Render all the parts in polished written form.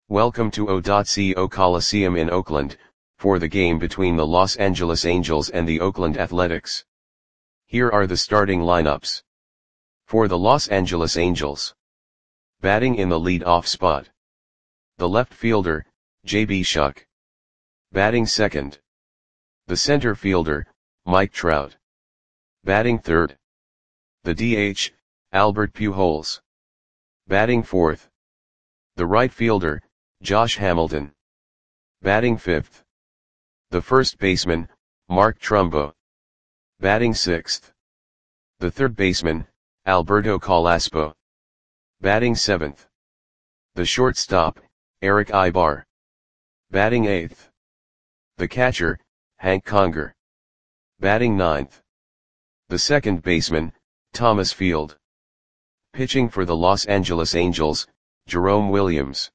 Welcome to O.CO Coliseum in Oakland, for the game between the Los Angeles Angels and the Oakland Athletics. Here are the starting lineups. For the Los Angeles Angels. Batting in the lead-off spot. The left fielder, J.B. Shuck. Batting second. The center fielder, Mike Trout. Batting third. The DH, Albert Pujols. Batting fourth. The right fielder, Josh Hamilton. Batting fifth. The first baseman, Mark Trumbo. Batting sixth. The third baseman, Alberto Carrasco. Batting seventh. The shortstop, Eric Aybar. Batting eighth. The catcher, Hank Conger. Batting ninth. The second baseman, Thomas Field. Pitching for the Los Angeles Angels, Jerome Williams.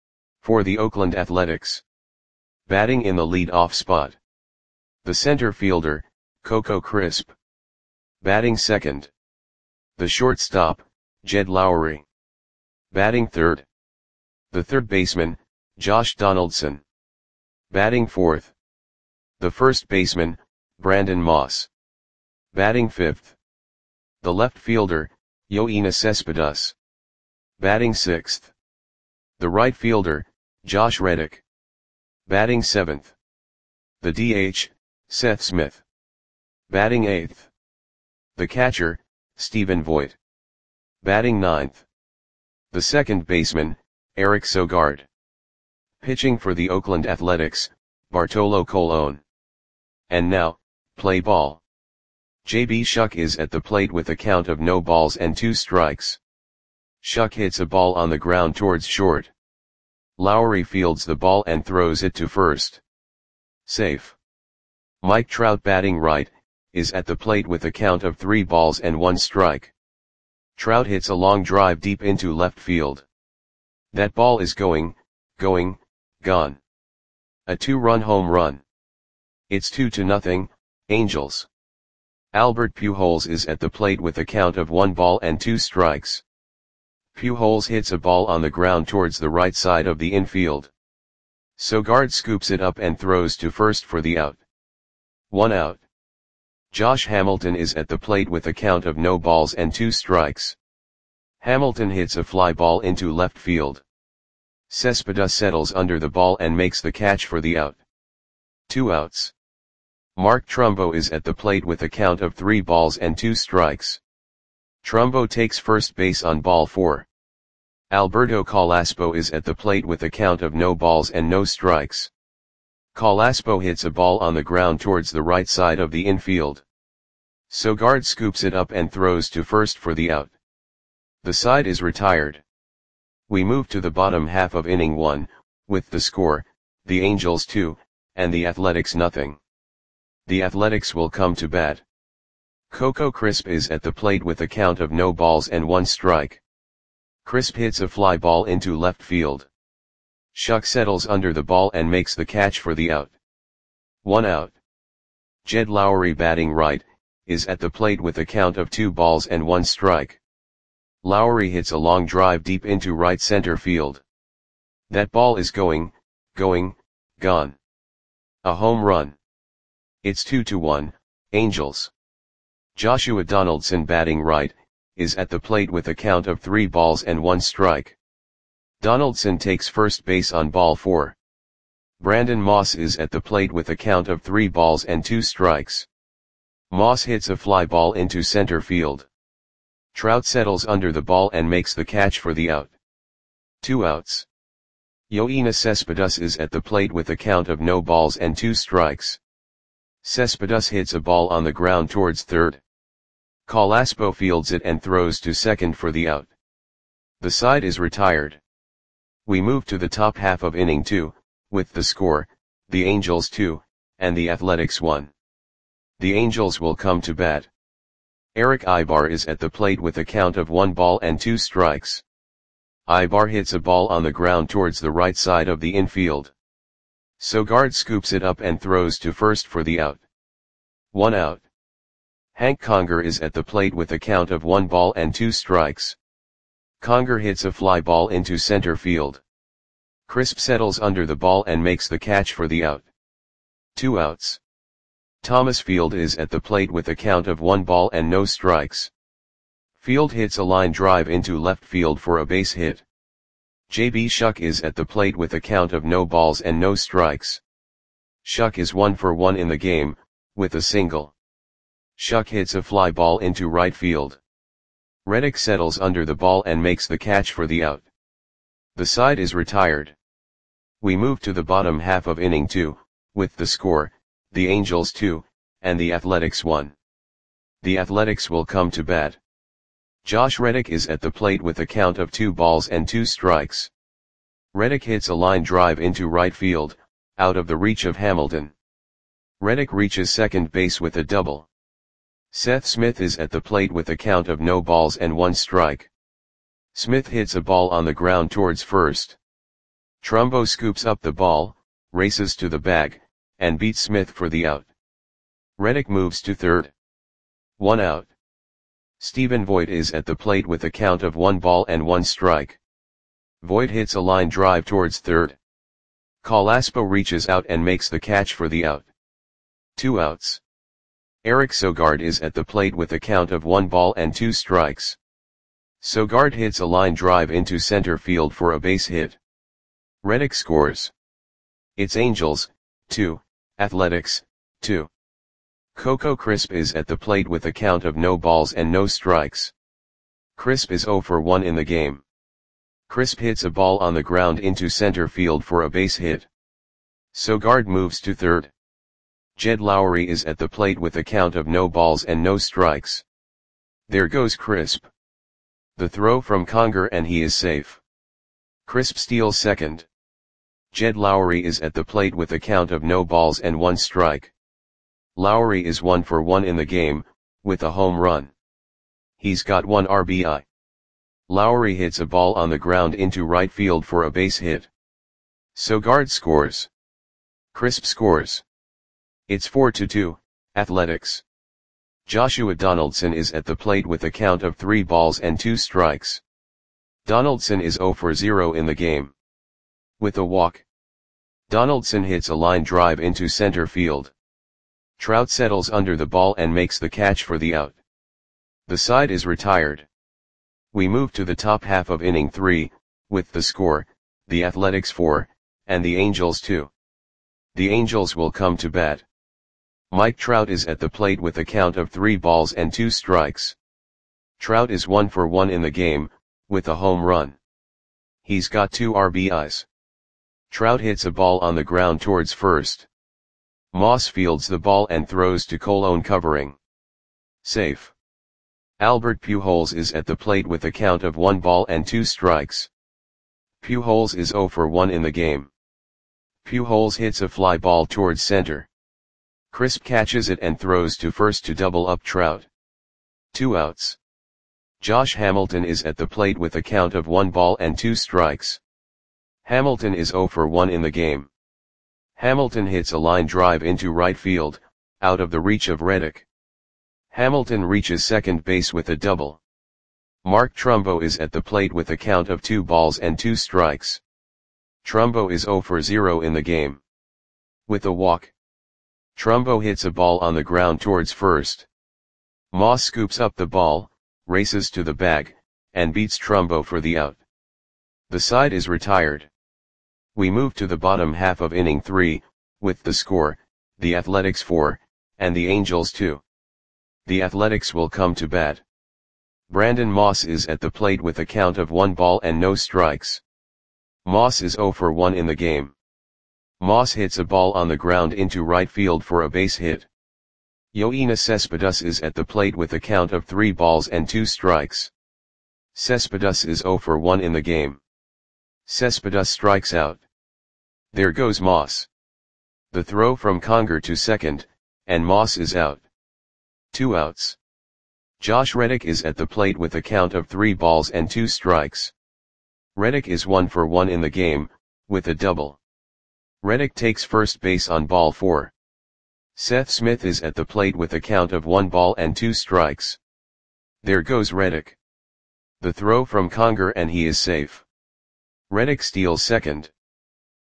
For the Oakland Athletics. Batting in the lead-off spot. The center fielder, Coco Crisp. Batting second. The shortstop, Jed Lowrie. Batting third. The third baseman, Josh Donaldson. Batting fourth. The first baseman, Brandon Moss. Batting fifth. The left fielder, Yoenis Cespedes. Batting sixth. The right fielder, Josh Reddick. Batting seventh. The DH, Seth Smith. Batting eighth. The catcher, Stephen Voigt. Batting ninth. The second baseman, Eric Sogard. Pitching for the Oakland Athletics, Bartolo Colon. And now, play ball. J.B. Shuck is at the plate with a count of no balls and 2 strikes. Shuck hits a ball on the ground towards short. Lowrie fields the ball and throws it to first. Safe. Mike Trout, batting right, is at the plate with a count of 3 balls and 1 strike. Trout hits a long drive deep into left field. That ball is going, gone. A 2-run home run. It's 2-0, Angels. Albert Pujols is at the plate with a count of 1 ball and 2 strikes. Pujols hits a ball on the ground towards the right side of the infield. Sogard scoops it up and throws to first for the out. 1 out. Josh Hamilton is at the plate with a count of no balls and 2 strikes. Hamilton hits a fly ball into left field. Cespedes settles under the ball and makes the catch for the out. 2 outs. Mark Trumbo is at the plate with a count of 3 balls and 2 strikes. Trumbo takes first base on ball 4. Alberto Carrasco is at the plate with a count of no balls and no strikes. Carrasco hits a ball on the ground towards the right side of the infield. Sogard scoops it up and throws to first for the out. The side is retired. We move to the bottom half of inning 1, with the score, the Angels 2, and the Athletics 0. The Athletics will come to bat. Coco Crisp is at the plate with a count of no balls and 1 strike. Crisp hits a fly ball into left field. Shuck settles under the ball and makes the catch for the out. 1 out. Jed Lowrie, batting right, is at the plate with a count of 2 balls and 1 strike. Lowrie hits a long drive deep into right center field. That ball is going, gone. A home run. It's 2-1, Angels. Joshua Donaldson, batting right, is at the plate with a count of 3 balls and 1 strike. Donaldson takes first base on ball 4. Brandon Moss is at the plate with a count of 3 balls and 2 strikes. Moss hits a fly ball into center field. Trout settles under the ball and makes the catch for the out. 2 outs. Yoenis Cespedes is at the plate with a count of no balls and 2 strikes. Cespedes hits a ball on the ground towards third. Carrasco fields it and throws to second for the out. The side is retired. We move to the top half of inning 2, with the score, the Angels 2, and the Athletics 1. The Angels will come to bat. Eric Aybar is at the plate with a count of 1 ball and 2 strikes. Aybar hits a ball on the ground towards the right side of the infield. Sogard scoops it up and throws to first for the out. 1 out. Hank Conger is at the plate with a count of 1 ball and 2 strikes. Conger hits a fly ball into center field. Crisp settles under the ball and makes the catch for the out. 2 outs. Thomas Field is at the plate with a count of 1 ball and no strikes. Field hits a line drive into left field for a base hit. J.B. Shuck is at the plate with a count of no balls and no strikes. Shuck is 1 for 1 in the game, with a single. Shuck hits a fly ball into right field. Reddick settles under the ball and makes the catch for the out. The side is retired. We move to the bottom half of inning 2, with the score, the Angels 2, and the Athletics 1. The Athletics will come to bat. Josh Reddick is at the plate with a count of 2 balls and 2 strikes. Reddick hits a line drive into right field, out of the reach of Hamilton. Reddick reaches second base with a double. Seth Smith is at the plate with a count of no balls and 1 strike. Smith hits a ball on the ground towards first. Trumbo scoops up the ball, races to the bag, and beats Smith for the out. Reddick moves to third. 1 out. Stephen Voigt is at the plate with a count of 1 ball and 1 strike. Voigt hits a line drive towards third. Colaspo reaches out and makes the catch for the out. 2 outs. Eric Sogard is at the plate with a count of 1 ball and 2 strikes. Sogard hits a line drive into center field for a base hit. Reddick scores. It's Angels, 2, Athletics, 2. Coco Crisp is at the plate with a count of no balls and no strikes. Crisp is 0 for 1 in the game. Crisp hits a ball on the ground into center field for a base hit. Sogard moves to third. Jed Lowry is at the plate with a count of no balls and no strikes. There goes Crisp. The throw from Conger and he is safe. Crisp steals second. Jed Lowry is at the plate with a count of no balls and 1 strike. Lowry is 1 for 1 in the game, with a home run. He's got 1 RBI. Lowry hits a ball on the ground into right field for a base hit. Sogard scores. Crisp scores. It's 4-2, Athletics. Joshua Donaldson is at the plate with a count of 3 balls and 2 strikes. Donaldson is 0 for 0 in the game. With a walk. Donaldson hits a line drive into center field. Trout settles under the ball and makes the catch for the out. The side is retired. We move to the top half of inning 3, with the score, the Athletics 4, and the Angels 2. The Angels will come to bat. Mike Trout is at the plate with a count of 3 balls and 2 strikes. Trout is 1 for 1 in the game, with a home run. He's got 2 RBIs. Trout hits a ball on the ground towards first. Moss fields the ball and throws to Colon covering. Safe. Albert Pujols is at the plate with a count of 1 ball and 2 strikes. Pujols is 0 for 1 in the game. Pujols hits a fly ball towards center. Crisp catches it and throws to first to double up Trout. 2 outs. Josh Hamilton is at the plate with a count of 1 ball and 2 strikes. Hamilton is 0 for 1 in the game. Hamilton hits a line drive into right field, out of the reach of Reddick. Hamilton reaches second base with a double. Mark Trumbo is at the plate with a count of 2 balls and 2 strikes. Trumbo is 0 for 0 in the game. With a walk. Trumbo hits a ball on the ground towards first. Moss scoops up the ball, races to the bag, and beats Trumbo for the out. The side is retired. We move to the bottom half of inning 3, with the score, the Athletics 4, and the Angels 2. The Athletics will come to bat. Brandon Moss is at the plate with a count of 1 ball and no strikes. Moss is 0 for 1 in the game. Moss hits a ball on the ground into right field for a base hit. Yoenis Cespedes is at the plate with a count of 3 balls and 2 strikes. Cespedes is 0 for 1 in the game. Cespedes strikes out. There goes Moss. The throw from Conger to second, and Moss is out. 2 outs. Josh Reddick is at the plate with a count of 3 balls and 2 strikes. Reddick is 1 for 1 in the game, with a double. Reddick takes first base on ball 4. Seth Smith is at the plate with a count of 1 ball and 2 strikes. There goes Reddick. The throw from Conger and he is safe. Reddick steals second.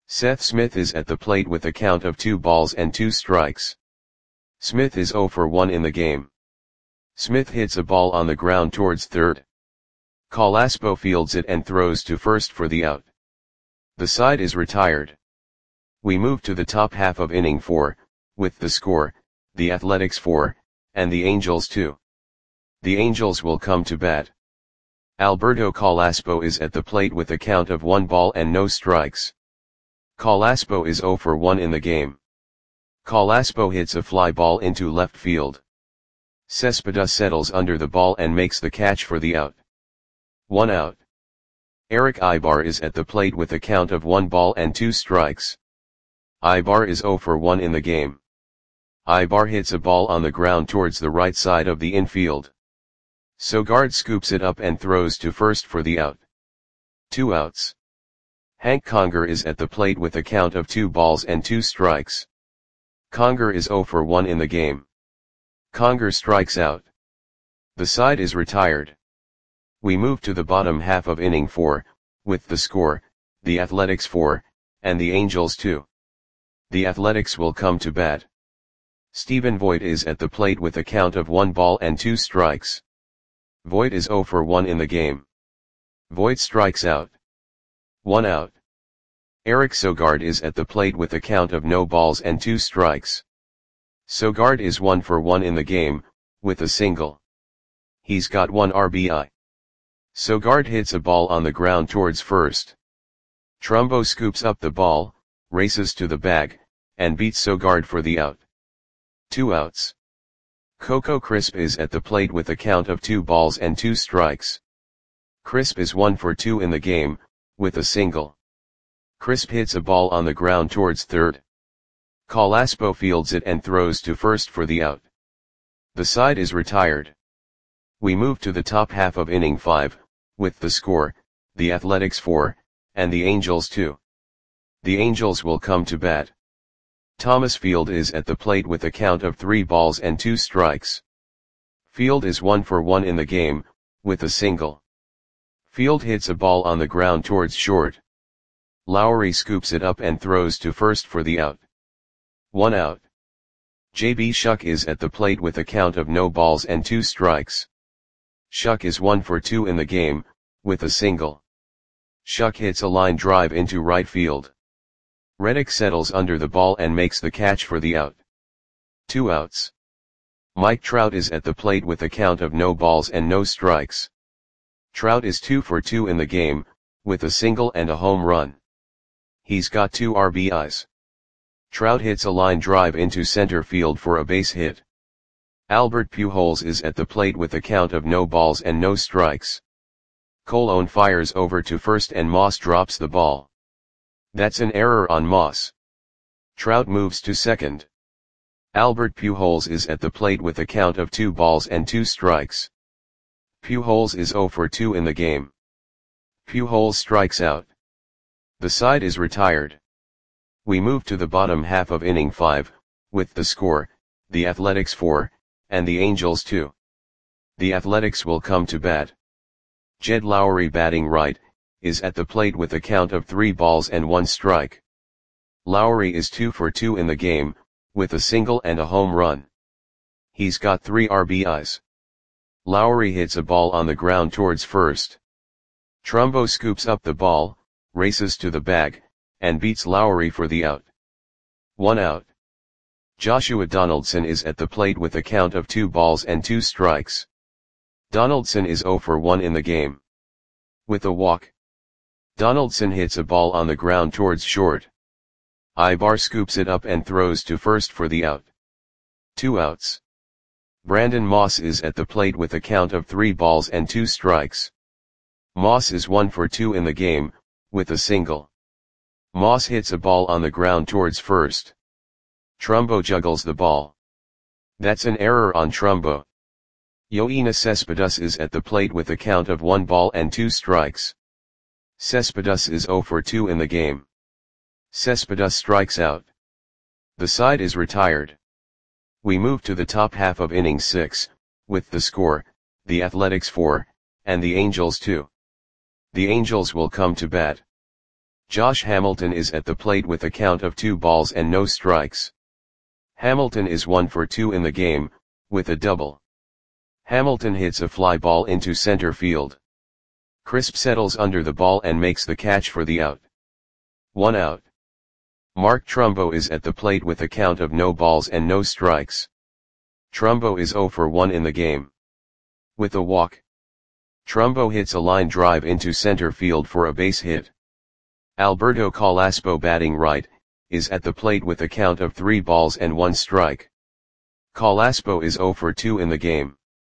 Seth Smith is at the plate with a count of 2 balls and 2 strikes. Smith is 0 for 1 in the game. Smith hits a ball on the ground towards third. Colaspo fields it and throws to first for the out. The side is retired. We move to the top half of inning 4, with the score, the Athletics 4, and the Angels 2. The Angels will come to bat. Alberto Colaspo is at the plate with a count of 1 ball and no strikes. Colaspo is 0 for 1 in the game. Colaspo hits a fly ball into left field. Cespedes settles under the ball and makes the catch for the out. 1 out. Eric Ibar is at the plate with a count of 1 ball and 2 strikes. Ibar is 0 for 1 in the game. Ibar hits a ball on the ground towards the right side of the infield. Sogard scoops it up and throws to first for the out. 2 outs. Hank Conger is at the plate with a count of 2 balls and 2 strikes. Conger is 0 for 1 in the game. Conger strikes out. The side is retired. We move to the bottom half of inning 4, with the score, the Athletics 4, and the Angels 2. The Athletics will come to bat. Stephen Voigt is at the plate with a count of 1 ball and 2 strikes. Voigt is 0 for 1 in the game. Voigt strikes out. 1 out. Eric Sogard is at the plate with a count of no balls and 2 strikes. Sogard is 1 for 1 in the game, with a single. He's got 1 RBI. Sogard hits a ball on the ground towards first. Trumbo scoops up the ball, races to the bag, and beats Sogard for the out. 2 outs. Coco Crisp is at the plate with a count of 2 balls and 2 strikes. Crisp is 1 for 2 in the game, with a single. Crisp hits a ball on the ground towards third. Colaspo fields it and throws to first for the out. The side is retired. We move to the top half of inning 5, with the score, the Athletics 4, and the Angels 2. The Angels will come to bat. Thomas Field is at the plate with a count of 3 balls and 2 strikes. Field is 1 for 1 in the game, with a single. Field hits a ball on the ground towards short. Lowry scoops it up and throws to first for the out. 1 out. J.B. Shuck is at the plate with a count of no balls and 2 strikes. Shuck is 1 for 2 in the game, with a single. Shuck hits a line drive into right field. Reddick settles under the ball and makes the catch for the out. 2 outs. Mike Trout is at the plate with a count of no balls and no strikes. Trout is 2 for 2 in the game, with a single and a home run. He's got 2 RBIs. Trout hits a line drive into center field for a base hit. Albert Pujols is at the plate with a count of no balls and no strikes. Colon fires over to first and Moss drops the ball. That's an error on Moss. Trout moves to second. Albert Pujols is at the plate with a count of 2 balls and 2 strikes. Pujols is 0 for 2 in the game. Pujols strikes out. The side is retired. We move to the bottom half of inning 5, with the score, the Athletics 4, and the Angels 2. The Athletics will come to bat. Jed Lowry, batting right, is at the plate with a count of 3 balls and 1 strike. Lowry is 2 for 2 in the game, with a single and a home run. He's got 3 RBIs. Lowry hits a ball on the ground towards first. Trumbo scoops up the ball, races to the bag, and beats Lowry for the out. 1 out. Joshua Donaldson is at the plate with a count of 2 balls and 2 strikes. Donaldson is 0 for 1 in the game. With a walk. Donaldson hits a ball on the ground towards short. Ibar scoops it up and throws to first for the out. 2 outs. Brandon Moss is at the plate with a count of 3 balls and 2 strikes. Moss is 1 for 2 in the game, with a single. Moss hits a ball on the ground towards first. Trumbo juggles the ball. That's an error on Trumbo. Yoenis Cespedes is at the plate with a count of 1 ball and 2 strikes. Cespedes is 0 for 2 in the game. Cespedes strikes out. The side is retired. We move to the top half of inning 6, with the score, the Athletics 4, and the Angels 2. The Angels will come to bat. Josh Hamilton is at the plate with a count of 2 balls and no strikes. Hamilton is 1 for 2 in the game, with a double. Hamilton hits a fly ball into center field. Crisp settles under the ball and makes the catch for the out. 1 out. Mark Trumbo is at the plate with a count of no balls and no strikes. Trumbo is 0 for 1 in the game. With a walk. Trumbo hits a line drive into center field for a base hit. Alberto Calaspo, batting right, is at the plate with a count of 3 balls and 1 strike. Calaspo is 0 for 2 in the game.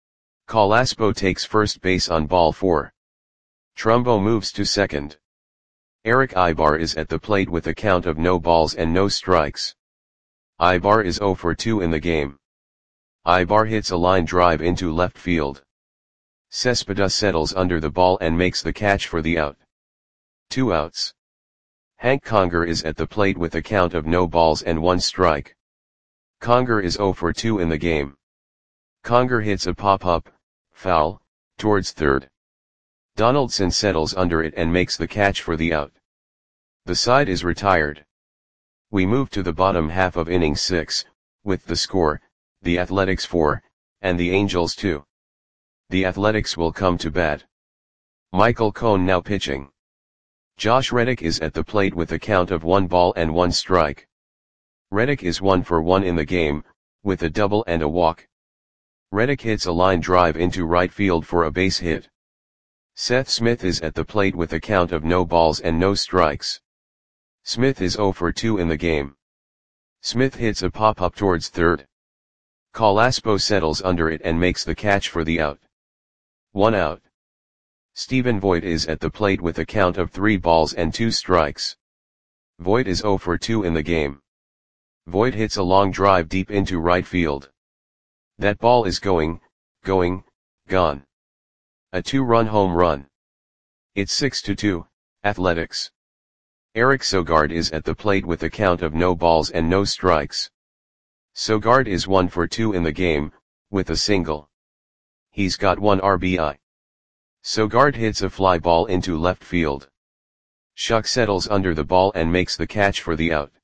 Calaspo takes first base on ball 4. Trumbo moves to second. Eric Ibar is at the plate with a count of no balls and no strikes. Ibar is 0 for 2 in the game. Ibar hits a line drive into left field. Cespedes settles under the ball and makes the catch for the out. 2 outs. Hank Conger is at the plate with a count of no balls and 1 strike. Conger is 0 for 2 in the game. Conger hits a pop-up, foul, towards third. Donaldson settles under it and makes the catch for the out. The side is retired. We move to the bottom half of inning 6, with the score, the Athletics 4, and the Angels 2. The Athletics will come to bat. Michael Cone now pitching. Josh Reddick is at the plate with a count of 1 ball and 1 strike. Reddick is 1 for 1 in the game, with a double and a walk. Reddick hits a line drive into right field for a base hit. Seth Smith is at the plate with a count of no balls and no strikes. Smith is 0 for 2 in the game. Smith hits a pop-up towards third. Calaspo settles under it and makes the catch for the out. 1 out. Stephen Voigt is at the plate with a count of 3 balls and 2 strikes. Voigt is 0 for 2 in the game. Voigt hits a long drive deep into right field. That ball is gone. A 2-run home run. It's 6-2, Athletics. Eric Sogard is at the plate with a count of no balls and no strikes. Sogard is 1 for 2 in the game, with a single. He's got 1 RBI. Sogard hits a fly ball into left field. Shuck settles under the ball and makes the catch for the out.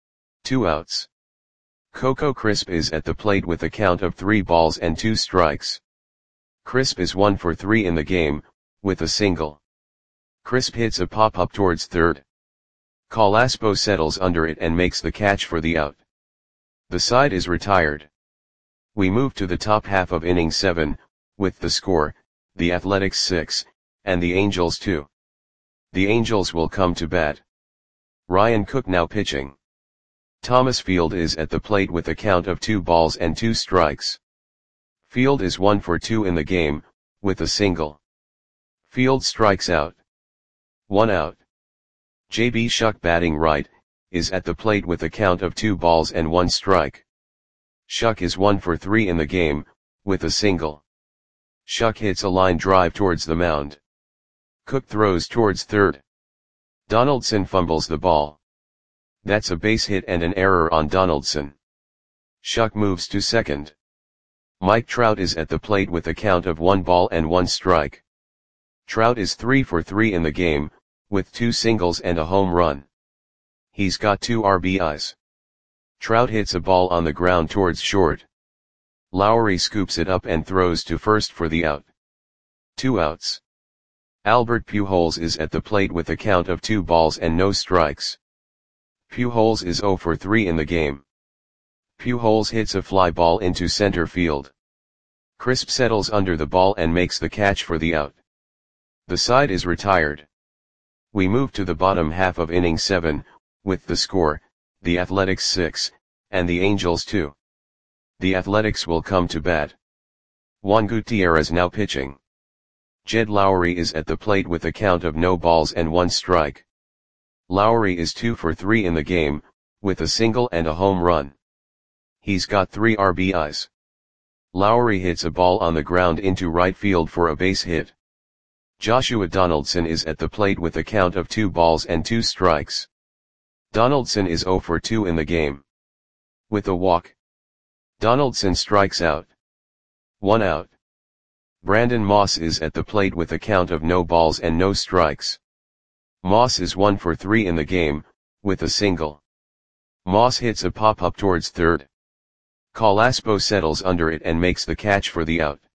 2 outs. Coco Crisp is at the plate with a count of 3 balls and 2 strikes. Crisp is 1 for 3 in the game, with a single. Crisp hits a pop-up towards third. Calaspo settles under it and makes the catch for the out. The side is retired. We move to the top half of inning 7, with the score, the Athletics 6, and the Angels 2. The Angels will come to bat. Ryan Cook now pitching. Thomas Field is at the plate with a count of 2 balls and 2 strikes. Field is 1 for 2 in the game, with a single. Field strikes out. 1 out. J.B. Shuck, batting right, is at the plate with a count of 2 balls and 1 strike. Shuck is 1 for 3 in the game, with a single. Shuck hits a line drive towards the mound. Cook throws towards third. Donaldson fumbles the ball. That's a base hit and an error on Donaldson. Shuck moves to second. Mike Trout is at the plate with a count of 1 ball and 1 strike. Trout is 3 for 3 in the game, with 2 singles and a home run. He's got 2 RBIs. Trout hits a ball on the ground towards short. Lowry scoops it up and throws to first for the out. 2 outs. Albert Pujols is at the plate with a count of 2 balls and no strikes. Pujols is 0 for 3 in the game. Pujols hits a fly ball into center field. Crisp settles under the ball and makes the catch for the out. The side is retired. We move to the bottom half of inning 7, with the score, the Athletics 6, and the Angels 2. The Athletics will come to bat. Juan Gutierrez now pitching. Jed Lowry is at the plate with a count of no balls and 1 strike. Lowry is 2 for 3 in the game, with a single and a home run. He's got 3 RBIs. Lowry hits a ball on the ground into right field for a base hit. Joshua Donaldson is at the plate with a count of 2 balls and 2 strikes. Donaldson is 0 for 2 in the game. With a walk. Donaldson strikes out. 1 out. Brandon Moss is at the plate with a count of no balls and no strikes. Moss is 1 for 3 in the game, with a single. Moss hits a pop-up towards third. Colaspo settles under it and makes the catch for the out.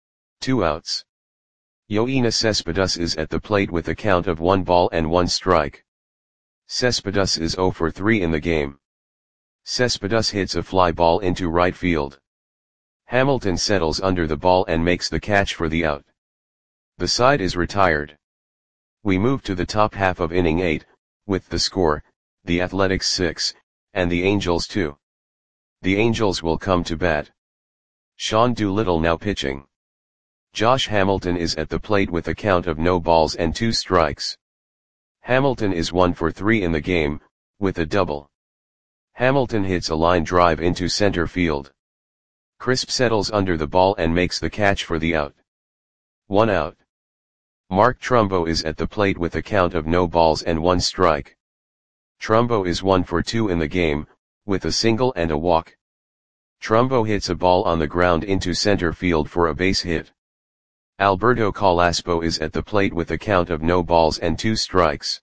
2 outs. Yoenis Cespedes is at the plate with a count of 1 ball and 1 strike. Cespedes is 0 for 3 in the game. Cespedes hits a fly ball into right field. Hamilton settles under the ball and makes the catch for the out. The side is retired. We move to the top half of inning 8, with the score, the Athletics 6, and the Angels 2. The Angels will come to bat. Sean Doolittle now pitching. Josh Hamilton is at the plate with a count of no balls and 2 strikes. Hamilton is 1 for 3 in the game, with a double. Hamilton hits a line drive into center field. Crisp settles under the ball and makes the catch for the out. 1 out. Mark Trumbo is at the plate with a count of no balls and 1 strike. Trumbo is 1 for 2 in the game, with a single and a walk. Trumbo hits a ball on the ground into center field for a base hit. Alberto Colaspo is at the plate with a count of no balls and 2 strikes.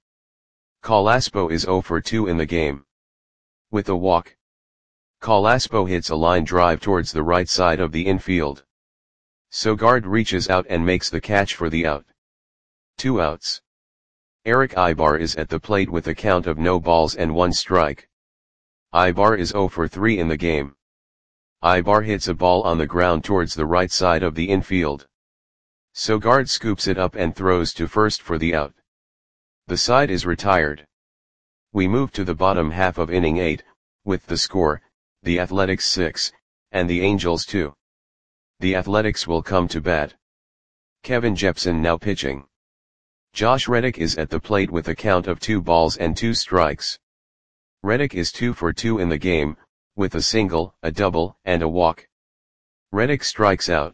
Colaspo is 0 for 2 in the game. With a walk. Colaspo hits a line drive towards the right side of the infield. Sogard reaches out and makes the catch for the out. 2 outs. Eric Ibar is at the plate with a count of no balls and 1 strike. Ibar is 0 for 3 in the game. Ibar hits a ball on the ground towards the right side of the infield. Sogard scoops it up and throws to first for the out. The side is retired. We move to the bottom half of inning 8, with the score, the Athletics 6, and the Angels 2. The Athletics will come to bat. Kevin Jepson now pitching. Josh Reddick is at the plate with a count of 2 balls and 2 strikes. Reddick is 2 for 2 in the game, with a single, a double, and a walk. Reddick strikes out.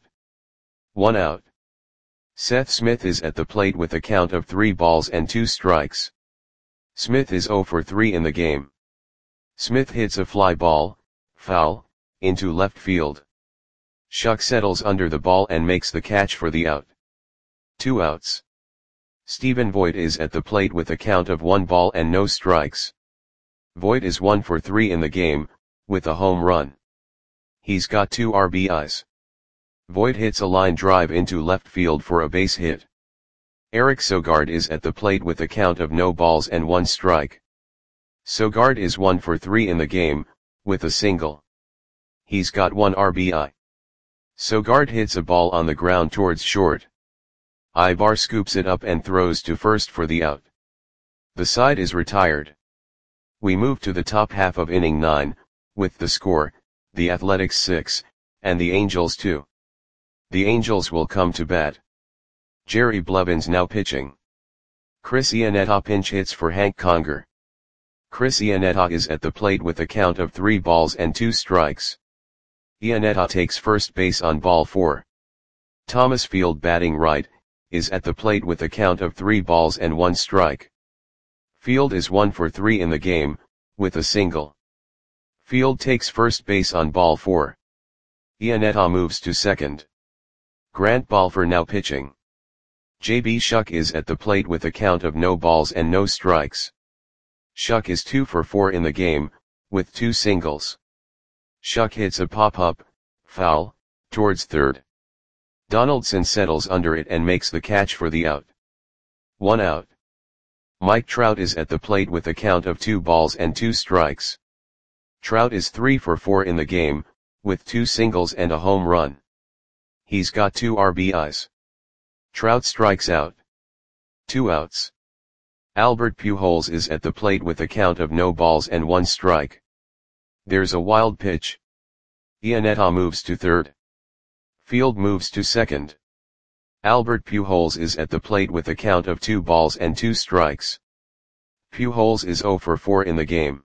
1 out. Seth Smith is at the plate with a count of 3 balls and 2 strikes. Smith is 0 for 3 in the game. Smith hits a fly ball, foul, into left field. Shuck settles under the ball and makes the catch for the out. 2 outs. Stephen Voigt is at the plate with a count of 1 ball and no strikes. Voigt is 1 for 3 in the game, with a home run. He's got 2 RBIs. Voigt hits a line drive into left field for a base hit. Eric Sogard is at the plate with a count of no balls and 1 strike. Sogard is 1 for 3 in the game, with a single. He's got 1 RBI. Sogard hits a ball on the ground towards short. Ibar scoops it up and throws to first for the out. The side is retired. We move to the top half of inning 9, with the score, the Athletics 6, and the Angels 2. The Angels will come to bat. Jerry Blevins now pitching. Chris Iannetta pinch hits for Hank Conger. Chris Iannetta is at the plate with a count of 3 balls and 2 strikes. Iannetta takes first base on ball 4. Thomas Field batting right, is at the plate with a count of 3 balls and 1 strike. Field is 1 for 3 in the game, with a single. Field takes first base on ball 4. Iannetta moves to second. Grant Balfour now pitching. J.B. Shuck is at the plate with a count of no balls and no strikes. Shuck is 2 for 4 in the game, with 2 singles. Shuck hits a pop-up, foul, towards third. Donaldson settles under it and makes the catch for the out. 1 out. Mike Trout is at the plate with a count of 2 balls and 2 strikes. Trout is 3 for 4 in the game, with 2 singles and a home run. He's got 2 RBIs. Trout strikes out. 2 outs. Albert Pujols is at the plate with a count of no balls and 1 strike. There's a wild pitch. Iannetta moves to third. Field moves to second. Albert Pujols is at the plate with a count of 2 balls and 2 strikes. Pujols is 0 for 4 in the game.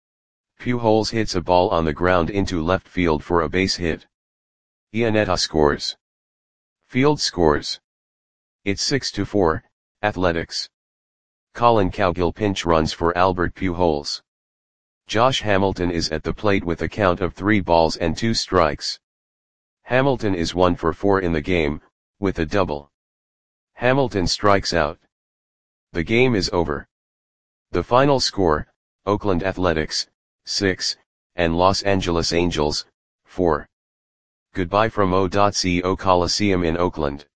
Pujols hits a ball on the ground into left field for a base hit. Iannetta scores. Field scores. It's 6-4, Athletics. Colin Cowgill pinch runs for Albert Pujols. Josh Hamilton is at the plate with a count of 3 balls and 2 strikes. Hamilton is 1 for 4 in the game, with a double. Hamilton strikes out. The game is over. The final score, Oakland Athletics, 6, and Los Angeles Angels, 4. Goodbye from O.CO Coliseum in Oakland.